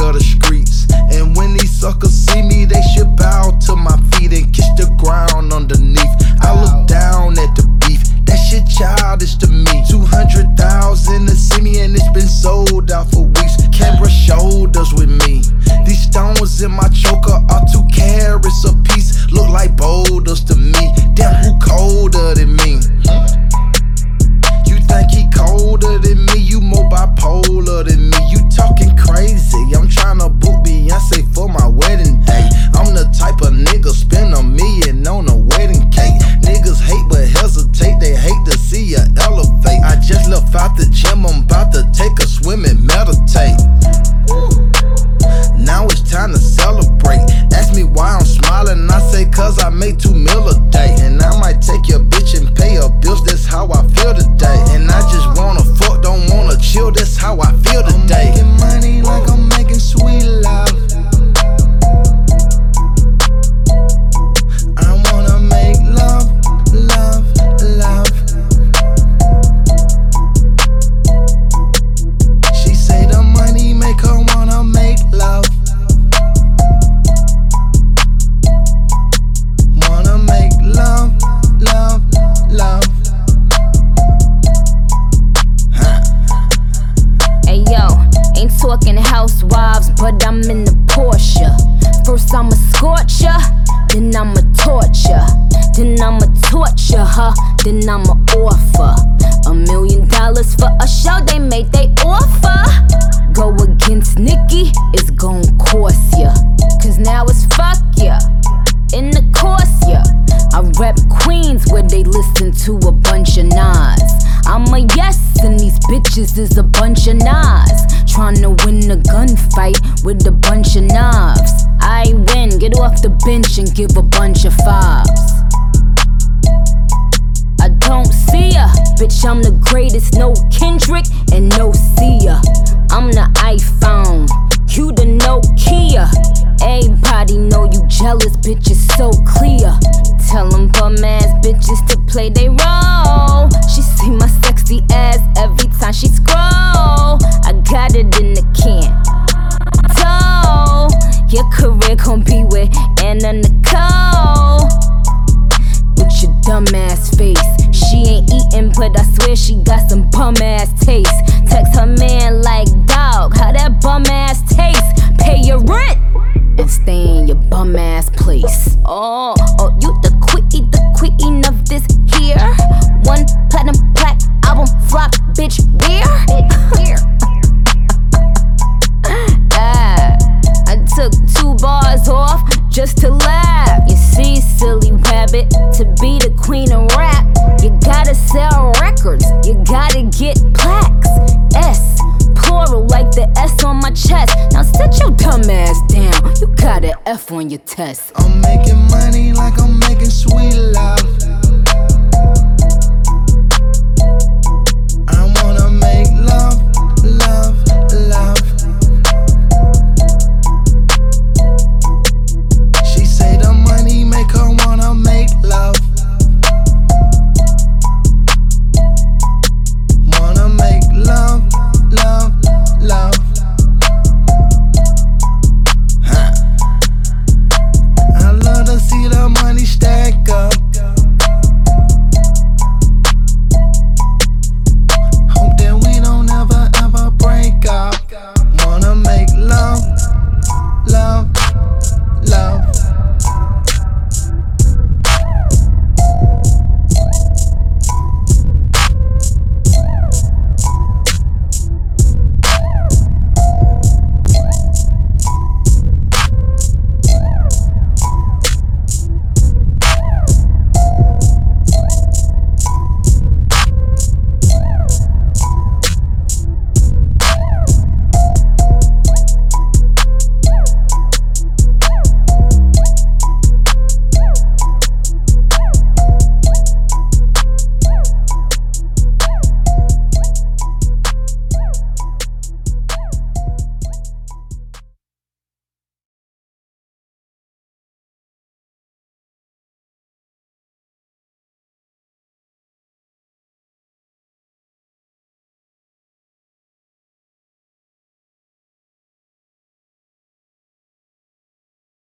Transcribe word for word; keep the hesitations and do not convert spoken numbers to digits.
of the streets. And when these suckers see me, they should bow to my feet and kiss the ground underneath. I look down at the beef, that shit childish to me. Two hundred thousand to see me and it's been sold out for weeks. Can't brush shoulders with me. These stones in my choker are two carats a piece. Look like boulders to me. Damn, who colder than me? You think he colder than me? You more bipolar than me. You talking crazy. I'm tryna book Beyonce for my wedding day. I'm the type of nigga spend a million on a wedding cake. Niggas hate but hesitate. They hate to see ya elevate. I just left out the gym. I'm about to take a swim and meditate. Now it's time to celebrate. Ask me why I'm smiling, I say cause I make two mil a day. And I might take your bitch and pay her bills, that's how I feel today. And I just wanna fuck, don't wanna chill, that's how I feel today. I'm making money like I'm making sweet love. I wanna make love, love, love. She say the money make her wanna make love. Wanna make love, love, love. Huh. Hey yo, ain't talking housewives, but I'm in the Porsche. First I'ma scorch ya, then I'ma torture, then I'ma torture her, then I'ma offer a million dollars for a show they made they offer. Go against Nicki, it's gon' cost ya, cause now it's fuck ya, in the course ya. I rep Queens where they listen to a bunch of Nas. I'm a yes and these bitches is a bunch of Nas. Tryna win a gunfight with a bunch of knobs. I win, get off the bench and give a bunch of fives. I don't see ya, bitch, I'm the greatest, no Kendrick and no Sia. I'm the iPhone, you the Nokia. Everybody know you jealous, bitch, it's so clear. Tell them bum ass bitches to play they role. She see my sexy ass every time she scroll. I got it in the can. So, your career gon' be with Anna Nicole. With your dumb ass face. She ain't eating, but I swear she got some bum ass taste. Text her man like, dog, how that bum ass taste? Pay your rent and stay in your bum ass place. Oh, oh, you the queen, the queen of this here. One platinum plaque album flop, bitch, beer. Yeah, I took two bars off just to laugh. You see, silly rabbit, to be the queen of rap, you gotta sell records, you gotta get plaques. S, plural like the S on my chest. Now sit your dumb ass down, you got an F on your test. I'm making money like I'm making sweet love.